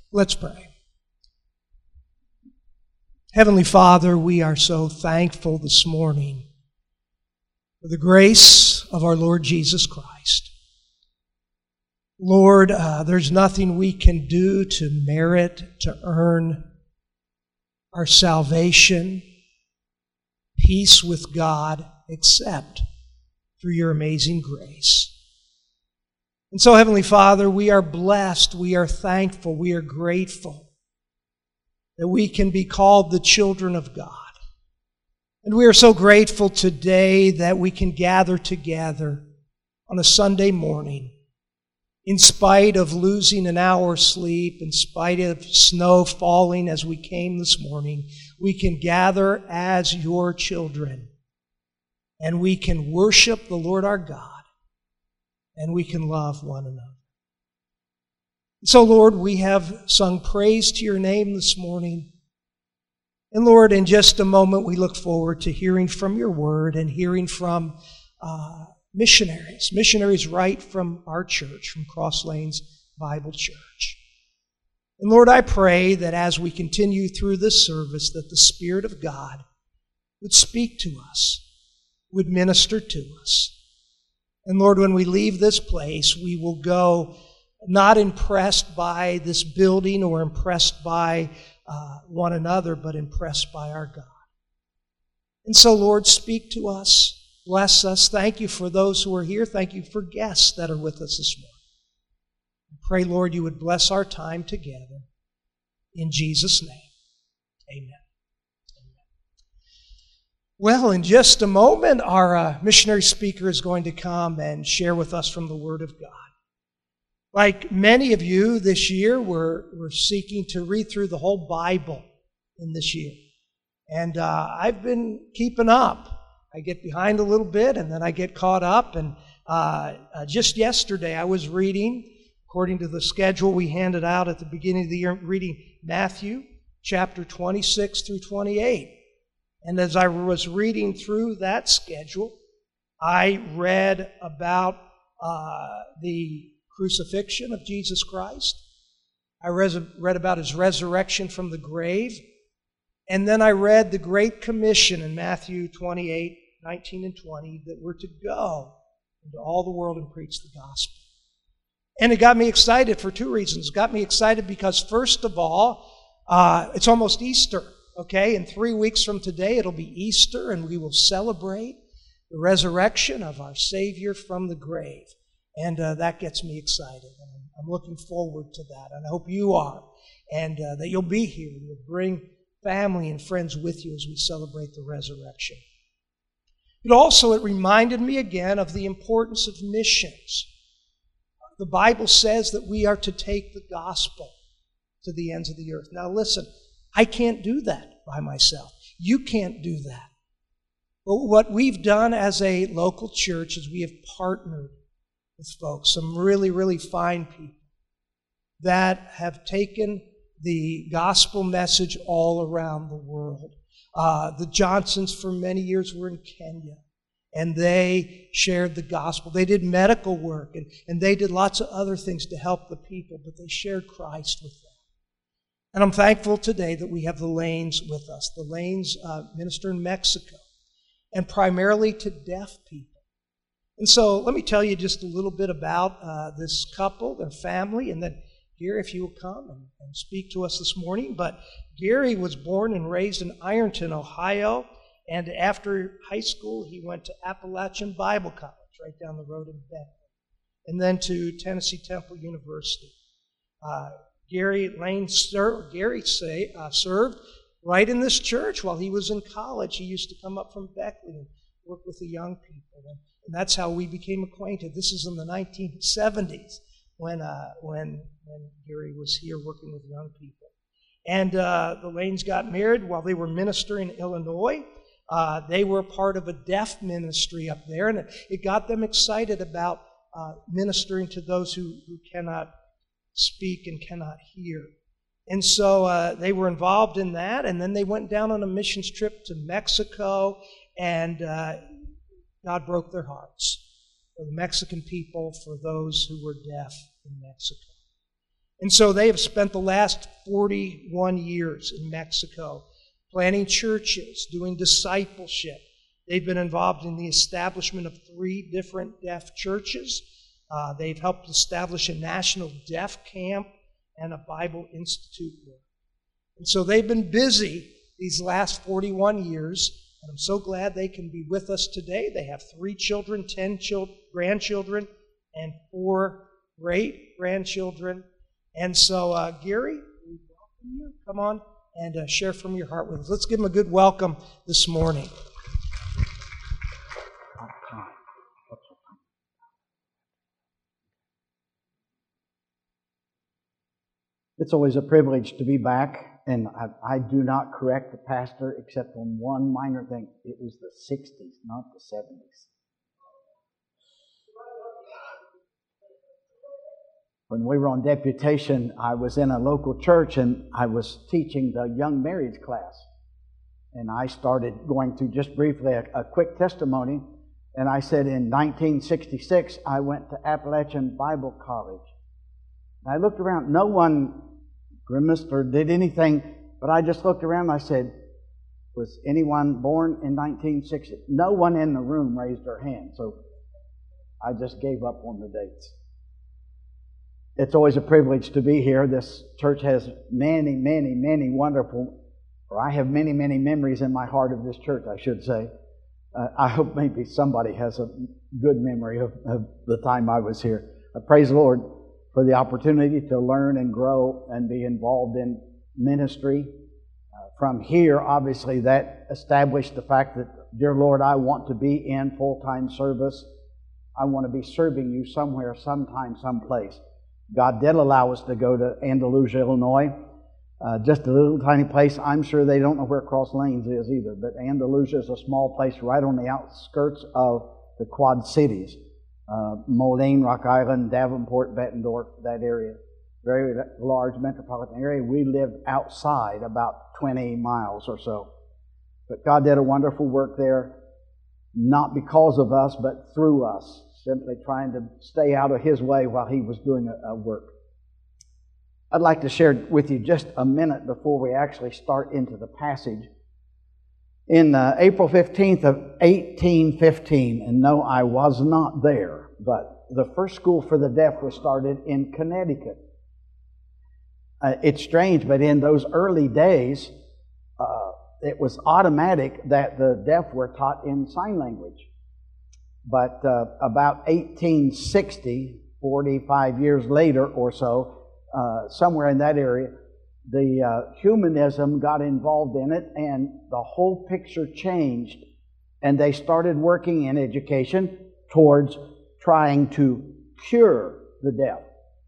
Let's pray. Heavenly Father, we are so thankful this morning for the grace of our Lord Jesus Christ. Lord, there's nothing we can do to merit, to earn our salvation, peace with God, except through your amazing grace. And so, Heavenly Father, we are blessed, we are thankful, we are grateful that we can be called the children of God. And we are so grateful today that we can gather together on a Sunday morning, in spite of losing an hour's sleep, in spite of snow falling as we came this morning. We can gather as your children, and we can worship the Lord our God, and we can love one another. So, Lord, we have sung praise to your name this morning. And Lord, in just a moment, we look forward to hearing from your word and hearing from missionaries right from our church, from Cross Lanes Bible Church. And Lord, I pray that as we continue through this service, that the Spirit of God would speak to us, would minister to us. And Lord, when we leave this place, we will go not impressed by this building or impressed by one another, but impressed by our God. And so, Lord, speak to us, bless us. Thank you for those who are here. Thank you for guests that are with us this morning. I pray, Lord, you would bless our time together. In Jesus' name, amen. Well, in just a moment, our missionary speaker is going to come and share with us from the Word of God. Like many of you this year, we're seeking to read through the whole Bible in this year. And I've been keeping up. I get behind a little bit, and then I get caught up. And just yesterday, I was reading, according to the schedule we handed out at the beginning of the year, reading Matthew chapter 26 through 28. And as I was reading through that schedule, I read about the crucifixion of Jesus Christ. I read about his resurrection from the grave. And then I read the Great Commission in Matthew 28, 19 and 20, that we're to go into all the world and preach the gospel. And it got me excited for two reasons. It got me excited because, first of all, it's almost Easter. Okay, in 3 weeks from today, it'll be Easter, and we will celebrate the resurrection of our Savior from the grave. And that gets me excited. And I'm looking forward to that. And I hope you are. And that you'll be here. You'll bring family and friends with you as we celebrate the resurrection. But also, it reminded me again of the importance of missions. The Bible says that we are to take the gospel to the ends of the earth. Now listen, I can't do that by myself. You can't do that. But what we've done as a local church is we have partnered with folks, some really, really fine people that have taken the gospel message all around the world. The Johnsons for many years were in Kenya, and they shared the gospel. They did medical work, and they did lots of other things to help the people, but they shared Christ with them. And I'm thankful today that we have the Lanes with us. The Lanes minister in Mexico, and primarily to deaf people. And so let me tell you just a little bit about this couple, their family, and then Gary, if you will come and speak to us this morning. But Gary was born and raised in Ironton, Ohio, and after high school he went to Appalachian Bible College right down the road in Bethlehem, and then to Tennessee Temple University. Gary served right in this church while he was in college. He used to come up from Beckley and work with the young people, and that's how we became acquainted. This is in the 1970s when Gary was here working with young people. And the Lanes got married while they were ministering in Illinois. They were part of a deaf ministry up there, and it got them excited about ministering to those who cannot speak and cannot hear. And so they were involved in that, and then they went down on a missions trip to Mexico, and God broke their hearts for the Mexican people, for those who were deaf in Mexico. And so they have spent the last 41 years in Mexico planting churches, doing discipleship. They've been involved in the establishment of 3 different deaf churches. They've helped establish a national deaf camp and a Bible Institute there. And so they've been busy these last 41 years, and I'm so glad they can be with us today. They have 3 children, 10 grandchildren, and 4 great-grandchildren. And so, Gary, we welcome you. Come on and share from your heart with us. Let's give them a good welcome this morning. It's always a privilege to be back, and I do not correct the pastor except on one minor thing. It was the 60s, not the 70s. When we were on deputation, I was in a local church, and I was teaching the young marriage class. And I started going through just briefly a quick testimony, and I said in 1966, I went to Appalachian Bible College. I looked around. No one grimaced or did anything, but I just looked around and I said, was anyone born in 1960? No one in the room raised their hand, so I just gave up on the dates. It's always a privilege to be here. This church has many, many, many wonderful, or I have many, many memories in my heart of this church, I should say. I hope maybe somebody has a good memory of the time I was here. I praise the Lord for the opportunity to learn and grow and be involved in ministry. From here, obviously, that established the fact that, dear Lord, I want to be in full-time service. I want to be serving you somewhere, sometime, someplace. God did allow us to go to Andalusia, Illinois, just a little tiny place. I'm sure they don't know where Cross Lanes is either, but Andalusia is a small place right on the outskirts of the Quad Cities. Moline, Rock Island, Davenport, Bettendorf, that area. Very large metropolitan area. We lived outside about 20 miles or so. But God did a wonderful work there, not because of us, but through us, simply trying to stay out of His way while He was doing a work. I'd like to share with you just a minute before we actually start into the passage. In April 15th of 1815, and no, I was not there, but the first school for the deaf was started in Connecticut. It's strange, but in those early days, it was automatic that the deaf were taught in sign language. But about 1860, 45 years later or so, somewhere in that area, the humanism got involved in it, and the whole picture changed. And they started working in education towards trying to cure the deaf.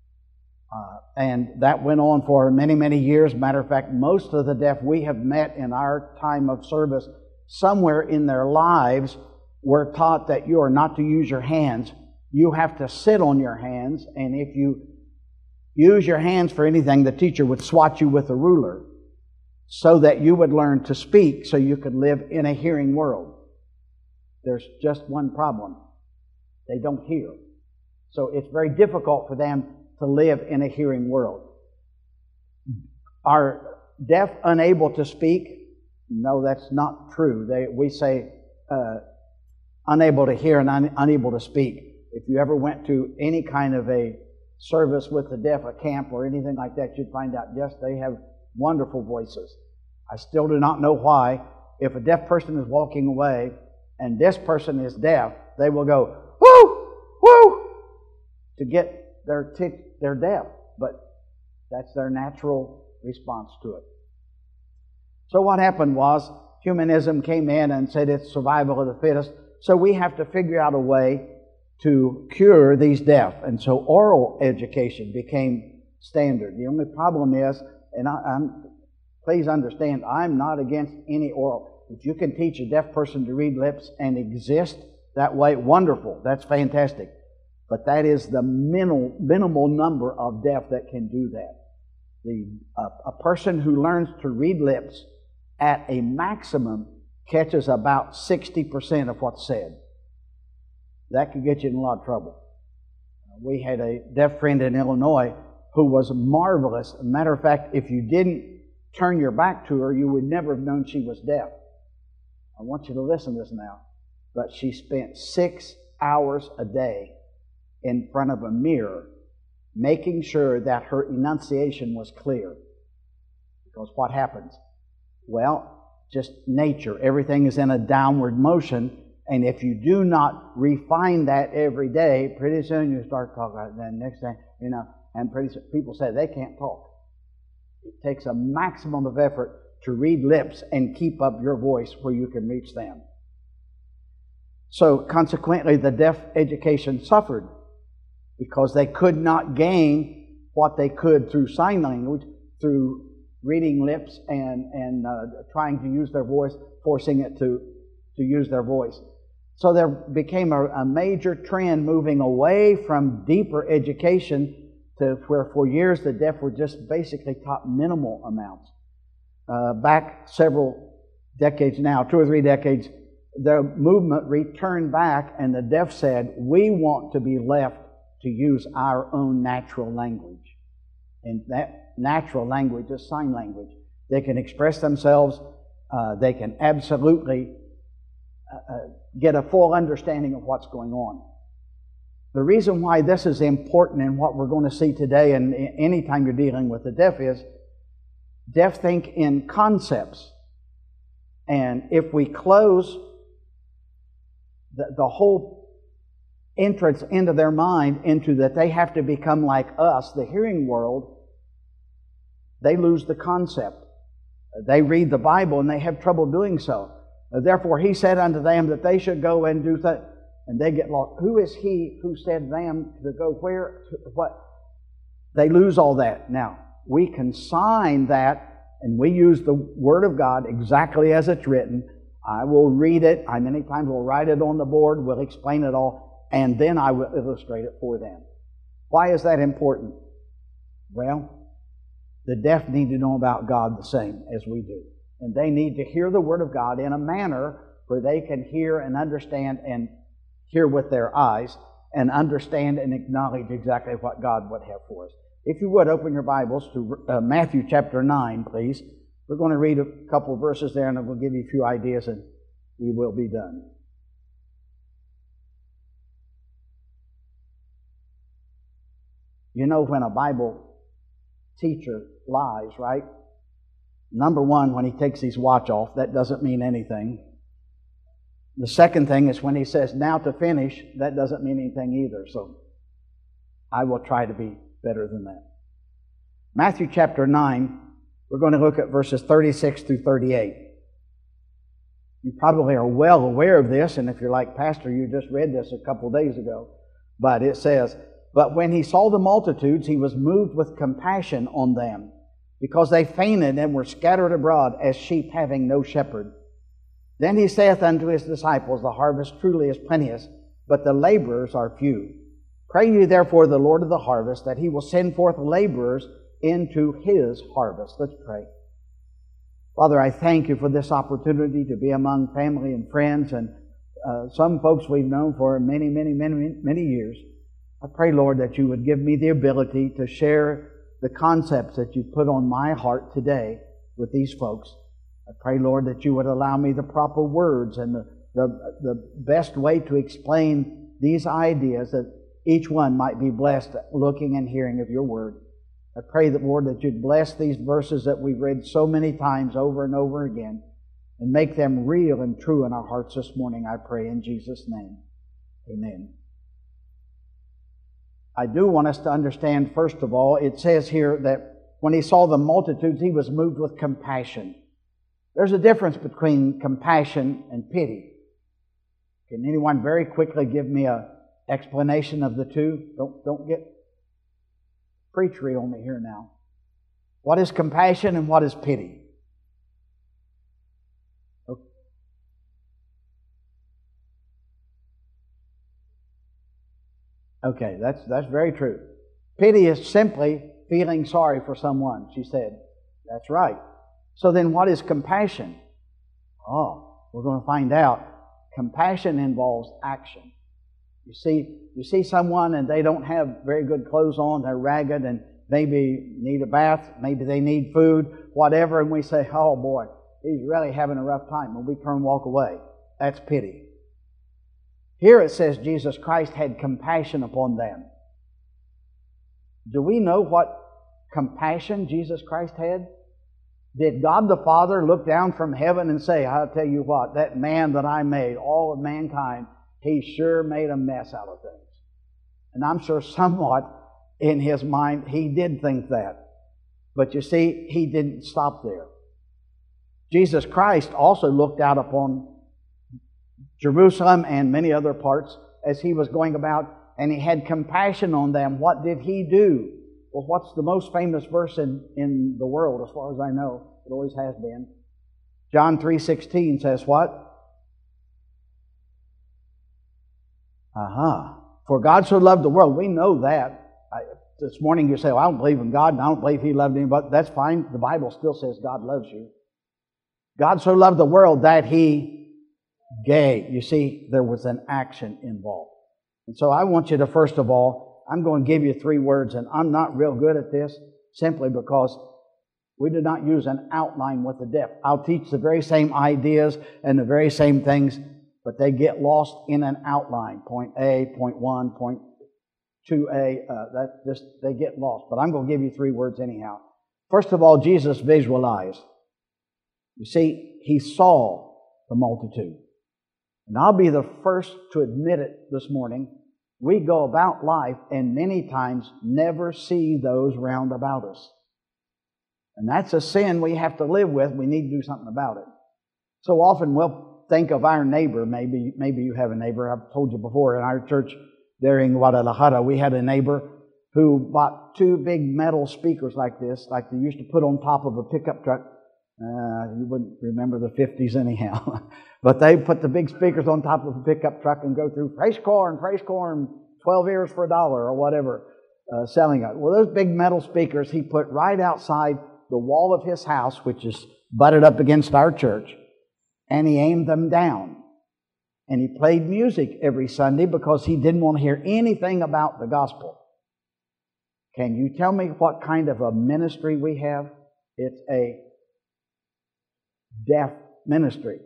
And that went on for many, many years. Matter of fact, most of the deaf we have met in our time of service, somewhere in their lives, were taught that you are not to use your hands. You have to sit on your hands, and if you use your hands for anything, the teacher would swat you with a ruler so that you would learn to speak so you could live in a hearing world. There's just one problem. They don't hear. So it's very difficult for them to live in a hearing world. Are deaf unable to speak? No, that's not true. We say unable to hear and unable to speak. If you ever went to any kind of a service with the deaf, a camp or anything like that, you'd find out, yes, they have wonderful voices. I still do not know why. If a deaf person is walking away and this person is deaf, they will go, whoo, whoo, to get they're deaf, but that's their natural response to it. So what happened was humanism came in and said it's survival of the fittest. So we have to figure out a way to cure these deaf. And so oral education became standard. The only problem is, and please understand, I'm not against any oral. If you can teach a deaf person to read lips and exist that way, wonderful. That's fantastic. But that is the minimal number of deaf that can do that. A person who learns to read lips at a maximum catches about 60% of what's said. That could get you in a lot of trouble. We had a deaf friend in Illinois who was marvelous. As a matter of fact, if you didn't turn your back to her, you would never have known she was deaf. I want you to listen to this now. But she spent 6 hours a day in front of a mirror, making sure that her enunciation was clear. Because what happens? Well, just nature. Everything is in a downward motion. And if you do not refine that every day, pretty soon you start talking about it. Then next thing, and pretty soon people say they can't talk. It takes a maximum of effort to read lips and keep up your voice where you can reach them. So consequently, the deaf education suffered because they could not gain what they could through sign language, through reading lips and trying to use their voice, forcing it to use their voice. So there became a major trend moving away from deeper education to where for years the deaf were just basically taught minimal amounts. Back several decades now, 2 or 3 decades, the movement returned back and the deaf said, we want to be left to use our own natural language. And that natural language is sign language. They can express themselves. They can absolutely get a full understanding of what's going on. The reason why this is important and what we're going to see today and anytime you're dealing with the deaf is deaf think in concepts. And if we close the whole entrance into their mind into that they have to become like us, the hearing world, they lose the concept. They read the Bible and they have trouble doing so. Therefore he said unto them that they should go and do that. And they get lost. Who is he who said them to go where? What? They lose all that. Now, we consign that and we use the Word of God exactly as it's written. I will read it. I many times will write it on the board. We'll explain it all. And then I will illustrate it for them. Why is that important? Well, the deaf need to know about God the same as we do. And they need to hear the Word of God in a manner where they can hear and understand and hear with their eyes and understand and acknowledge exactly what God would have for us. If you would, open your Bibles to Matthew chapter 9, please. We're going to read a couple of verses there and we'll give you a few ideas and we will be done. You know when a Bible teacher lies, right? Number one, when he takes his watch off, that doesn't mean anything. The second thing is when he says, now to finish, that doesn't mean anything either. So I will try to be better than that. Matthew chapter 9, we're going to look at verses 36 through 38. You probably are well aware of this, and if you're like Pastor, you just read this a couple days ago. But it says, but when he saw the multitudes, he was moved with compassion on them, because they fainted and were scattered abroad as sheep having no shepherd. Then he saith unto his disciples, the harvest truly is plenteous, but the laborers are few. Pray ye therefore the Lord of the harvest, that he will send forth laborers into his harvest. Let's pray. Father, I thank you for this opportunity to be among family and friends, and some folks we've known for many, many, many, many years. I pray, Lord, that you would give me the ability to share the concepts that you put on my heart today with these folks. I pray, Lord, that you would allow me the proper words and the best way to explain these ideas, that each one might be blessed looking and hearing of your word. I pray that, Lord, that you'd bless these verses that we've read so many times over and over again and make them real and true in our hearts this morning, I pray in Jesus' name. Amen. I do want us to understand, first of all, it says here that when he saw the multitudes, he was moved with compassion. There's a difference between compassion and pity. Can anyone very quickly give me an explanation of the two? Don't get preachery on me here now. What is compassion and what is pity? Okay, that's very true. Pity is simply feeling sorry for someone, she said. That's right. So then what is compassion? Oh, we're going to find out. Compassion involves action. You see someone and they don't have very good clothes on, they're ragged, and maybe need a bath, maybe they need food, whatever, and we say, oh boy, he's really having a rough time, and we turn and walk away. That's pity. Here it says Jesus Christ had compassion upon them. Do we know what compassion Jesus Christ had? Did God the Father look down from heaven and say, I'll tell you what, that man that I made, all of mankind, he sure made a mess out of things. And I'm sure somewhat in his mind he did think that. But you see, he didn't stop there. Jesus Christ also looked out upon Jerusalem and many other parts as he was going about, and he had compassion on them. What did he do? Well, what's the most famous verse in the world, as far as I know? It always has been. John 3:16 says what? For God so loved the world. We know that. This morning you say, well, I don't believe in God, and I don't believe He loved anybody. That's fine. The Bible still says God loves you. God so loved the world that He gave. You see, there was an action involved. And so I want you to, first of all, I'm going to give you 3 words, and I'm not real good at this simply because we do not use an outline with the deaf. I'll teach the very same ideas and the very same things, but they get lost in an outline. Point A, point 1, point 2A, they get lost. But I'm going to give you 3 words anyhow. First of all, Jesus visualized. You see, He saw the multitude. And I'll be the first to admit it this morning. We go about life and many times never see those round about us. And that's a sin we have to live with. We need to do something about it. So often we'll think of our neighbor. Maybe you have a neighbor. I've told you before, in our church there in Guadalajara, we had a neighbor who bought 2 big metal speakers like this, like they used to put on top of a pickup truck. You wouldn't remember the 50s anyhow. But they put the big speakers on top of a pickup truck and go through fresh corn, 12 ears for $1 or whatever, selling it. Well, those big metal speakers he put right outside the wall of his house, which is butted up against our church, and he aimed them down. And he played music every Sunday because he didn't want to hear anything about the gospel. Can you tell me what kind of a ministry we have? It's a deaf ministry.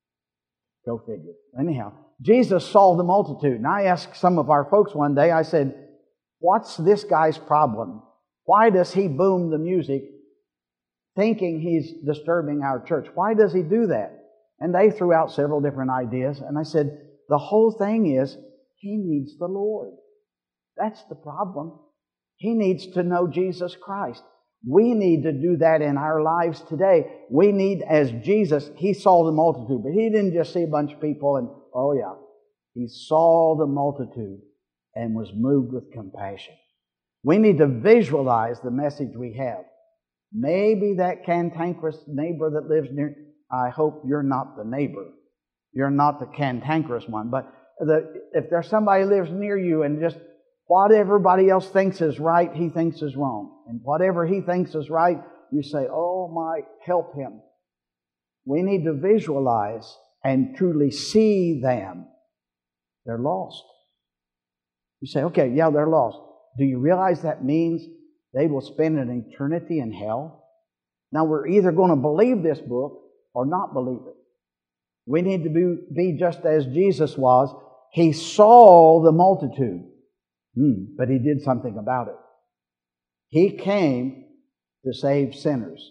Go figure. Anyhow, Jesus saw the multitude. And I asked some of our folks one day, I said, what's this guy's problem? Why does he boom the music thinking he's disturbing our church? Why does he do that? And they threw out several different ideas. And I said, the whole thing is, he needs the Lord. That's the problem. He needs to know Jesus Christ. We need to do that in our lives today. We need, as Jesus, He saw the multitude, but He didn't just see a bunch of people and, oh yeah, He saw the multitude and was moved with compassion. We need to visualize the message we have. Maybe that cantankerous neighbor that lives near, I hope you're not the neighbor. You're not the cantankerous one, but if there's somebody who lives near you and just what everybody else thinks is right, he thinks is wrong. And whatever he thinks is right, you say, oh my, help him. We need to visualize and truly see them. They're lost. You say, okay, yeah, they're lost. Do you realize that means they will spend an eternity in hell? Now, we're either going to believe this book or not believe it. We need to be just as Jesus was. He saw the multitude. But He did something about it. He came to save sinners.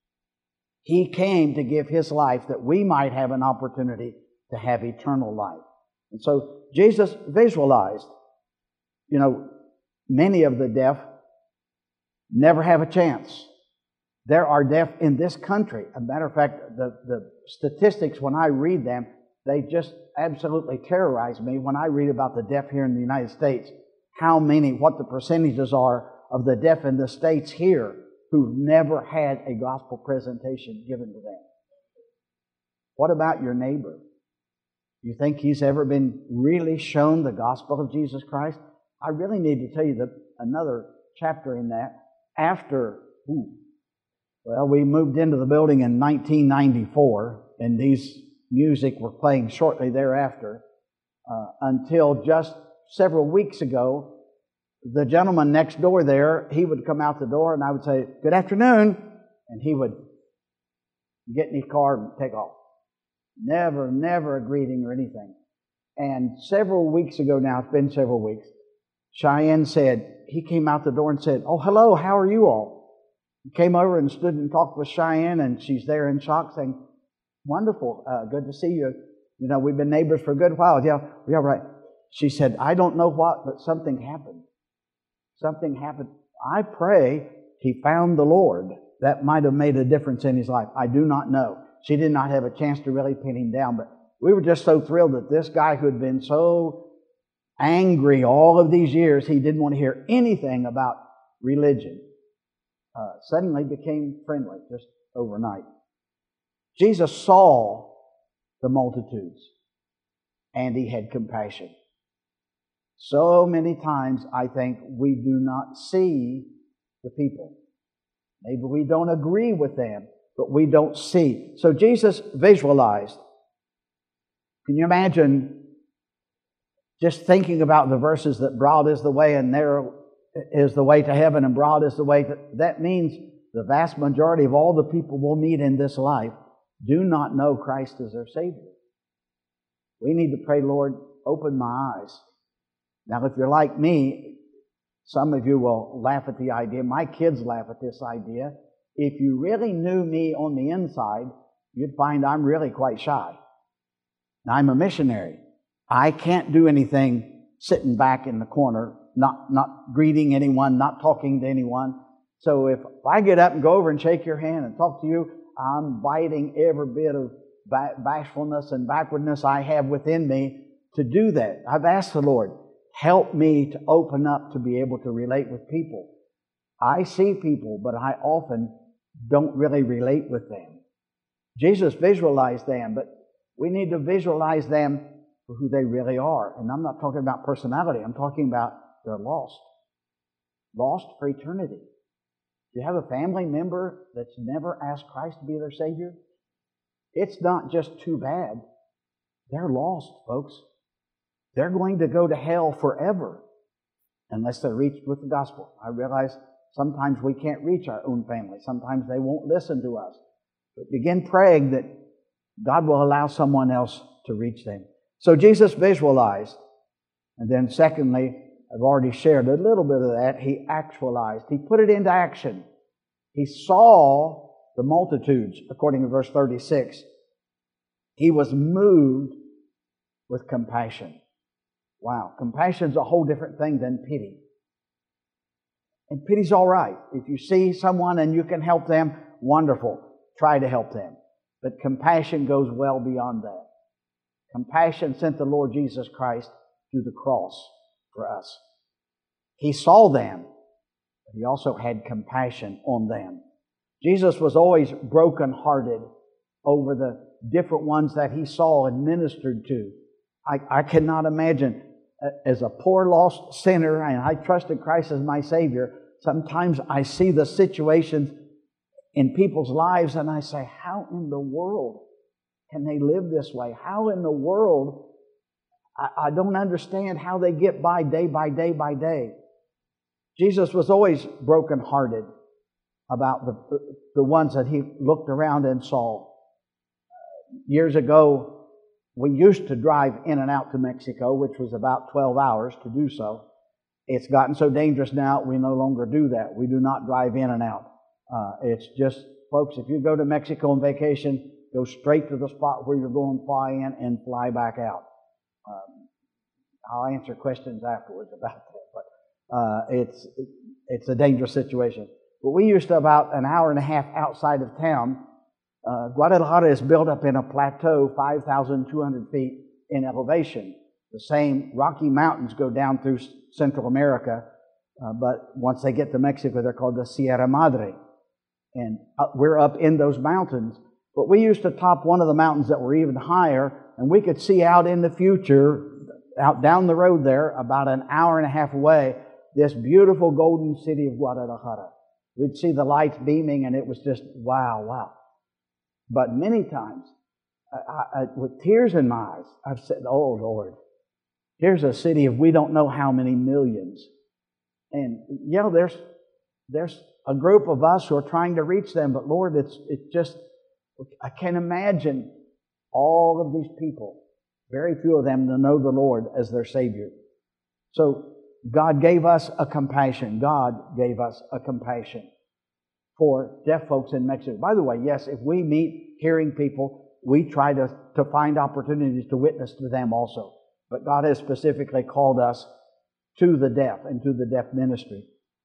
He came to give His life that we might have an opportunity to have eternal life. And so Jesus visualized. You know, many of the deaf never have a chance. There are deaf in this country. As a matter of fact, the statistics, when I read them, they just absolutely terrorize me when I read about the deaf here in the United States. What the percentages are of the deaf in the States here who've never had a gospel presentation given to them. What about your neighbor? You think he's ever been really shown the gospel of Jesus Christ? I really need to tell you another chapter in that. We moved into the building in 1994, and these music were playing shortly thereafter until just several weeks ago, the gentleman next door there, he would come out the door and I would say, "Good afternoon," and he would get in his car and take off. Never a greeting or anything. And several weeks ago now, it's been several weeks, Cheyenne said, he came out the door and said, "Oh, hello, how are you all?" He came over and stood and talked with Cheyenne, and she's there in shock saying, "Wonderful, good to see you. You know, we've been neighbors for a good while." Yeah, right. She said, "I don't know what, but something happened. Something happened. I pray he found the Lord. That might have made a difference in his life. I do not know." She did not have a chance to really pin him down, but we were just so thrilled that this guy who had been so angry all of these years, he didn't want to hear anything about religion, suddenly became friendly just overnight. Jesus saw the multitudes, and he had compassion. So many times, I think, we do not see the people. Maybe we don't agree with them, but we don't see. So Jesus visualized. Can you imagine just thinking about the verses that broad is the way and narrow is the way to heaven and broad is the way to... That means the vast majority of all the people we'll meet in this life do not know Christ as their Savior. We need to pray, "Lord, open my eyes." Now, if you're like me, some of you will laugh at the idea. My kids laugh at this idea. If you really knew me on the inside, you'd find I'm really quite shy. Now, I'm a missionary. I can't do anything sitting back in the corner, not greeting anyone, not talking to anyone. So if I get up and go over and shake your hand and talk to you, I'm biting every bit of bashfulness and backwardness I have within me to do that. I've asked the Lord, help me to open up to be able to relate with people. I see people, but I often don't really relate with them. Jesus visualized them, but we need to visualize them for who they really are. And I'm not talking about personality. I'm talking about they're lost. Lost for eternity. Do you have a family member that's never asked Christ to be their Savior? It's not just too bad. They're lost, folks. They're going to go to hell forever unless they're reached with the gospel. I realize sometimes we can't reach our own family. Sometimes they won't listen to us. But begin praying that God will allow someone else to reach them. So Jesus visualized. And then secondly, I've already shared a little bit of that. He actualized. He put it into action. He saw the multitudes, according to verse 36. He was moved with compassion. Wow, compassion's a whole different thing than pity. And pity's all right. If you see someone and you can help them, wonderful. Try to help them. But compassion goes well beyond that. Compassion sent the Lord Jesus Christ to the cross for us. He saw them, but He also had compassion on them. Jesus was always brokenhearted over the different ones that He saw and ministered to. I cannot imagine, as a poor lost sinner, and I trusted Christ as my Savior, sometimes I see the situations in people's lives and I say, how in the world can they live this way? How in the world? I don't understand how they get by day by day by day. Jesus was always brokenhearted about the ones that He looked around and saw. Years ago, we used to drive in and out to Mexico, which was about 12 hours to do so. It's gotten so dangerous now, we no longer do that. We do not drive in and out. It's just, folks, if you go to Mexico on vacation, go straight to the spot where you're going to fly in and fly back out. I'll answer questions afterwards about that, but it's a dangerous situation. But we used to, about an hour and a half outside of town, Guadalajara is built up in a plateau 5,200 feet in elevation. The same Rocky Mountains go down through Central America, but once they get to Mexico, they're called the Sierra Madre. And we're up in those mountains. But we used to top one of the mountains that were even higher, and we could see out in the future, out down the road there, about an hour and a half away, this beautiful golden city of Guadalajara. We'd see the lights beaming, and it was just, wow. But many times, with tears in my eyes, I've said, oh, Lord, here's a city of we don't know how many millions. And there's a group of us who are trying to reach them, but Lord, it's just, I can't imagine all of these people, very few of them, to know the Lord as their Savior. So God gave us a compassion. God gave us a compassion for deaf folks in Mexico. By the way, yes, if we meet hearing people, we try to find opportunities to witness to them also. But God has specifically called us to the deaf and to the deaf ministry.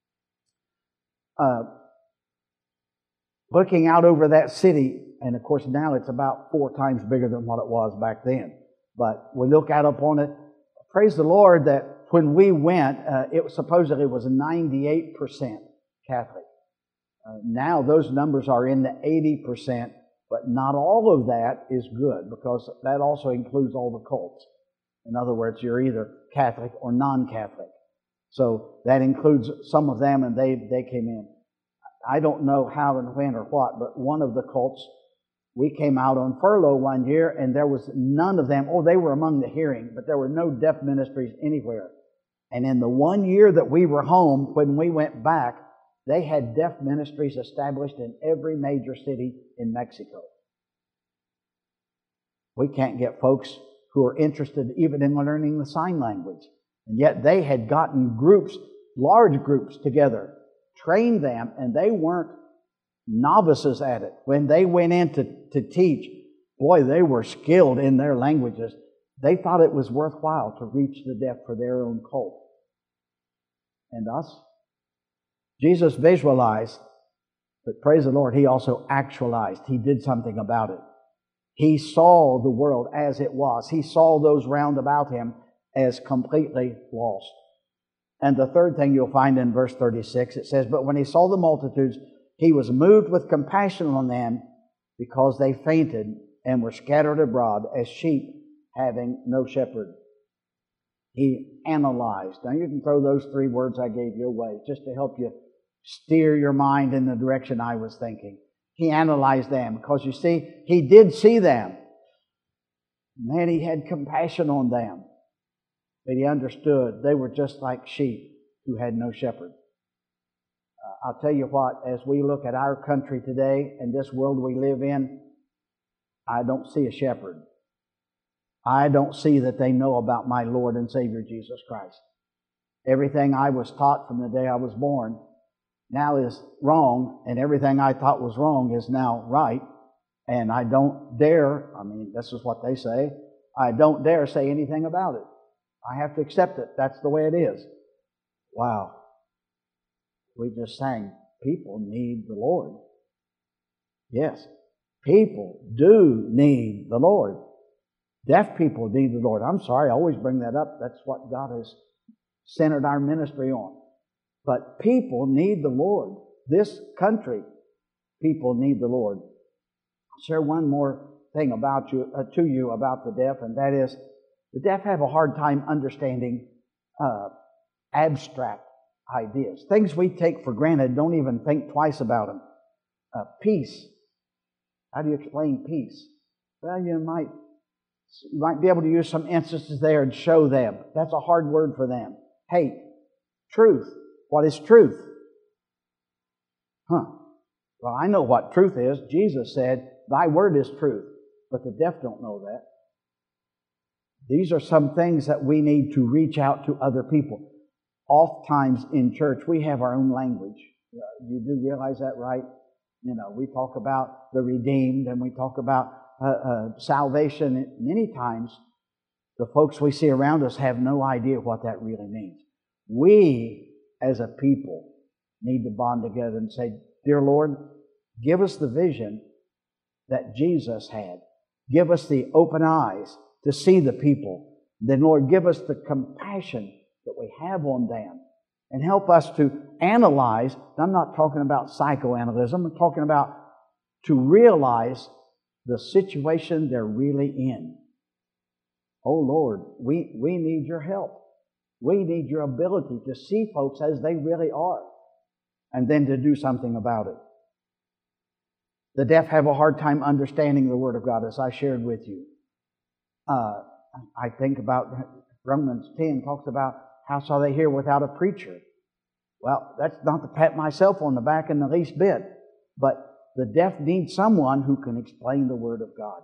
Looking out over that city, and of course now it's about 4 times bigger than what it was back then. But we look out upon it. Praise the Lord that when we went, it supposedly was 98% Catholic. Now those numbers are in the 80%, but not all of that is good, because that also includes all the cults. In other words, you're either Catholic or non-Catholic. So that includes some of them, and they came in. I don't know how and when or what, but one of the cults, we came out on furlough one year, and there was none of them. Oh, they were among the hearing, but there were no deaf ministries anywhere. And in the 1 year that we were home, when we went back, they had deaf ministries established in every major city in Mexico. We can't get folks who are interested even in learning the sign language. And yet they had gotten groups, large groups together, trained them, and they weren't novices at it. When they went in to teach, boy, they were skilled in their languages. They thought it was worthwhile to reach the deaf for their own cult. And us? Jesus visualized, but praise the Lord, He also actualized. He did something about it. He saw the world as it was. He saw those round about Him as completely lost. And the third thing you'll find in verse 36, it says, "But when He saw the multitudes, He was moved with compassion on them, because they fainted and were scattered abroad as sheep having no shepherd." He analyzed. Now you can throw those 3 words I gave you away just to help you steer your mind in the direction I was thinking. He analyzed them, because you see, He did see them. Man, He had compassion on them. But He understood they were just like sheep who had no shepherd. I'll tell you what, as we look at our country today and this world we live in, I don't see a shepherd. I don't see that they know about my Lord and Savior Jesus Christ. Everything I was taught from the day I was born now is wrong, and everything I thought was wrong is now right. And I don't dare, this is what they say, I don't dare say anything about it. I have to accept it. That's the way it is. Wow. We just sang, people need the Lord. Yes, people do need the Lord. Deaf people need the Lord. I'm sorry, I always bring that up. That's what God has centered our ministry on. But people need the Lord. This country, people need the Lord. I'll share one more thing to you about the deaf, and that is, the deaf have a hard time understanding abstract ideas. Things we take for granted, don't even think twice about them. Peace. How do you explain peace? Well, you might be able to use some instances there and show them. That's a hard word for them. Hate. Truth. What is truth? Well, I know what truth is. Jesus said, "Thy word is truth." But the deaf don't know that. These are some things that we need to reach out to other people. Oftentimes in church, we have our own language. You do realize that, right? We talk about the redeemed, and we talk about salvation. Many times, the folks we see around us have no idea what that really means. We, as a people, need to bond together and say, "Dear Lord, give us the vision that Jesus had. Give us the open eyes to see the people. Then, Lord, give us the compassion that we have on them, and help us to analyze." I'm not talking about psychoanalysis. I'm talking about to realize the situation they're really in. Oh, Lord, we need your help. We need your ability to see folks as they really are, and then to do something about it. The deaf have a hard time understanding the Word of God, as I shared with you. I think about Romans 10 talks about how shall they hear without a preacher. Well, that's not to pat myself on the back in the least bit, but the deaf need someone who can explain the Word of God.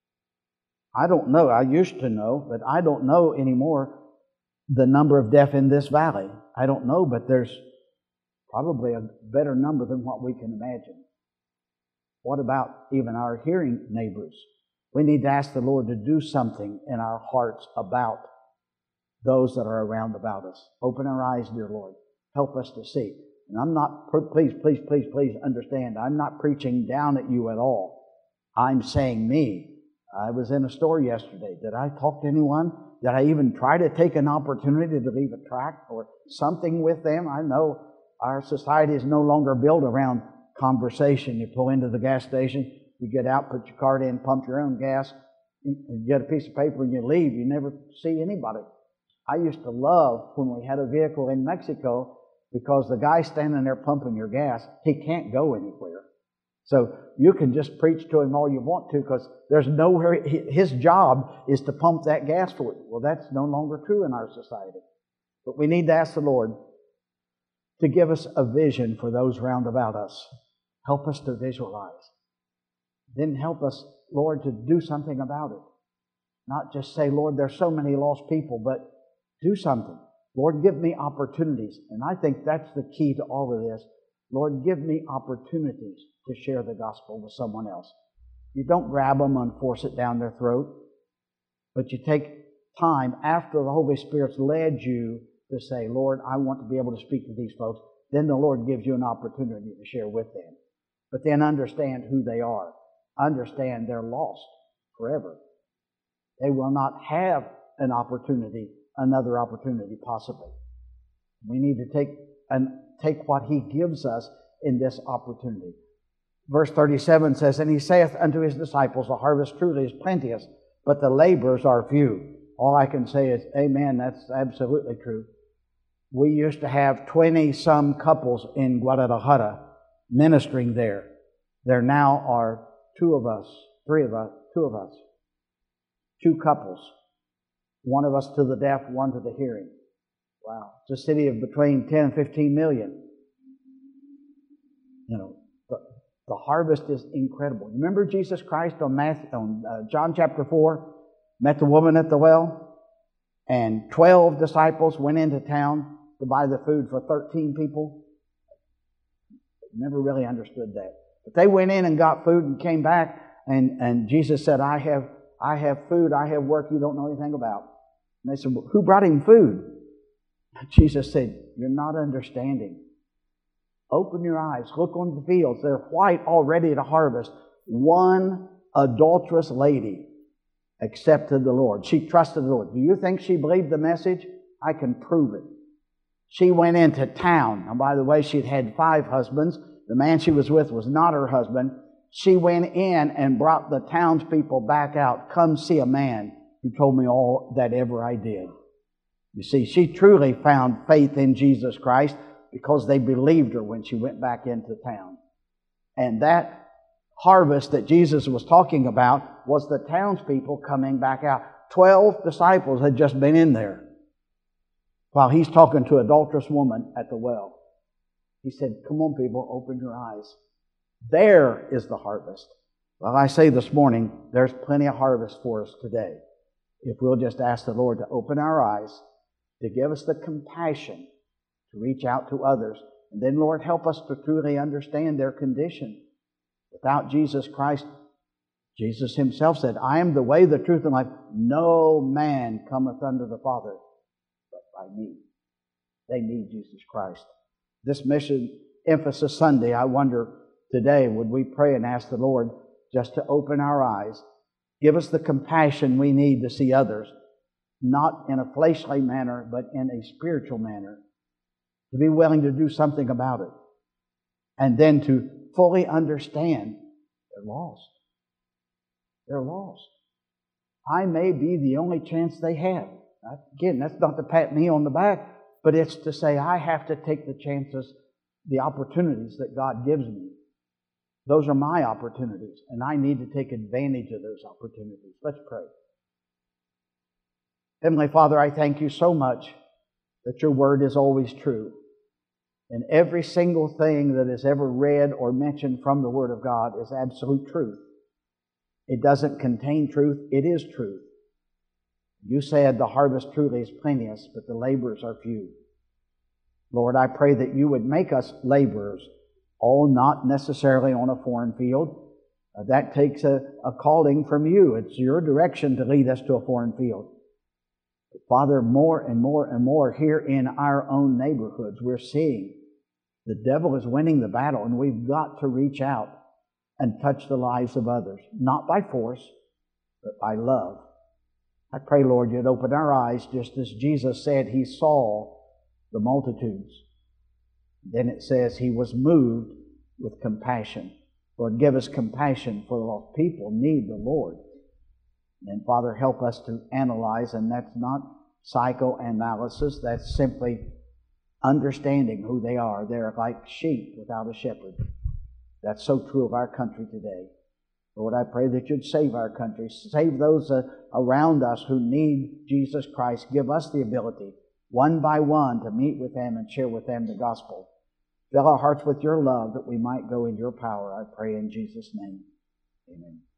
I don't know. I used to know, but I don't know anymore the number of deaf in this valley. I don't know, but there's probably a better number than what we can imagine. What about even our hearing neighbors? We need to ask the Lord to do something in our hearts about those that are around about us. Open our eyes, dear Lord. Help us to see. And I'm not, please understand, I'm not preaching down at you at all. I'm saying me. I was in a store yesterday. Did I talk to anyone? Did I even try to take an opportunity to leave a tract or something with them? I know our society is no longer built around conversation. You pull into the gas station, you get out, put your card in, pump your own gas, you get a piece of paper and you leave. You never see anybody. I used to love when we had a vehicle in Mexico because the guy standing there pumping your gas, he can't go anywhere. So you can just preach to him all you want to because there's nowhere, his job is to pump that gas for you. Well, that's no longer true in our society. But we need to ask the Lord to give us a vision for those round about us. Help us to visualize. Then help us, Lord, to do something about it. Not just say, Lord, there's so many lost people, but do something. Lord, give me opportunities. And I think that's the key to all of this. Lord, give me opportunities to share the gospel with someone else. You don't grab them and force it down their throat, but you take time after the Holy Spirit's led you to say, Lord, I want to be able to speak to these folks. Then the Lord gives you an opportunity to share with them. But then understand who they are. Understand they're lost forever. They will not have another opportunity possibly. We need to take what He gives us in this opportunity. Verse 37 says, And He saith unto His disciples, The harvest truly is plenteous, but the laborers are few. All I can say is, amen, that's absolutely true. We used to have 20-some couples in Guadalajara ministering there. There now are two of us. Two couples. One of us to the deaf, one to the hearing. Wow. It's a city of between 10 and 15 million. You know, the harvest is incredible. Remember Jesus Christ on John chapter 4, met the woman at the well, and 12 disciples went into town to buy the food for 13 people. Never really understood that. But they went in and got food and came back, and Jesus said, I have food, I have work you don't know anything about. And they said, well, who brought him food? Jesus said, you're not understanding. Open your eyes, look on the fields. They're white already to harvest. One adulterous lady accepted the Lord. She trusted the Lord. Do you think she believed the message? I can prove it. She went into town. Now, by the way, she'd had 5 husbands. The man she was with was not her husband. She went in and brought the townspeople back out. Come see a man who told me all that ever I did. You see, she truly found faith in Jesus Christ because they believed her when she went back into town. And that harvest that Jesus was talking about was the townspeople coming back out. 12 disciples had just been in there while He's talking to an adulterous woman at the well. He said, come on, people, open your eyes. There is the harvest. Well, I say this morning, there's plenty of harvest for us today. If we'll just ask the Lord to open our eyes, to give us the compassion to reach out to others. And then, Lord, help us to truly understand their condition. Without Jesus Christ, Jesus Himself said, I am the way, the truth, and life. No man cometh unto the Father but by me. They need Jesus Christ. This Mission Emphasis Sunday, I wonder today, would we pray and ask the Lord just to open our eyes, give us the compassion we need to see others, not in a fleshly manner, but in a spiritual manner, to be willing to do something about it, and then to fully understand they're lost. They're lost. I may be the only chance they have. Again, that's not to pat me on the back, but it's to say I have to take the chances, the opportunities that God gives me. Those are my opportunities, and I need to take advantage of those opportunities. Let's pray. Heavenly Father, I thank You so much that Your Word is always true. And every single thing that is ever read or mentioned from the Word of God is absolute truth. It doesn't contain truth, it is truth. You said the harvest truly is plenteous, but the laborers are few. Lord, I pray that you would make us laborers, all not necessarily on a foreign field. That takes a calling from you. It's your direction to lead us to a foreign field. But Father, more and more and more here in our own neighborhoods, we're seeing the devil is winning the battle, and we've got to reach out and touch the lives of others, not by force, but by love. I pray, Lord, you'd open our eyes just as Jesus said he saw the multitudes. Then it says he was moved with compassion. Lord, give us compassion for the lost. People need the Lord. And Father, help us to analyze, and that's not psychoanalysis, that's simply understanding who they are. They're like sheep without a shepherd. That's so true of our country today. Lord, I pray that you'd save our country. Save those around us who need Jesus Christ. Give us the ability, one by one, to meet with them and share with them the gospel. Fill our hearts with your love that we might go in your power, I pray in Jesus' name. Amen.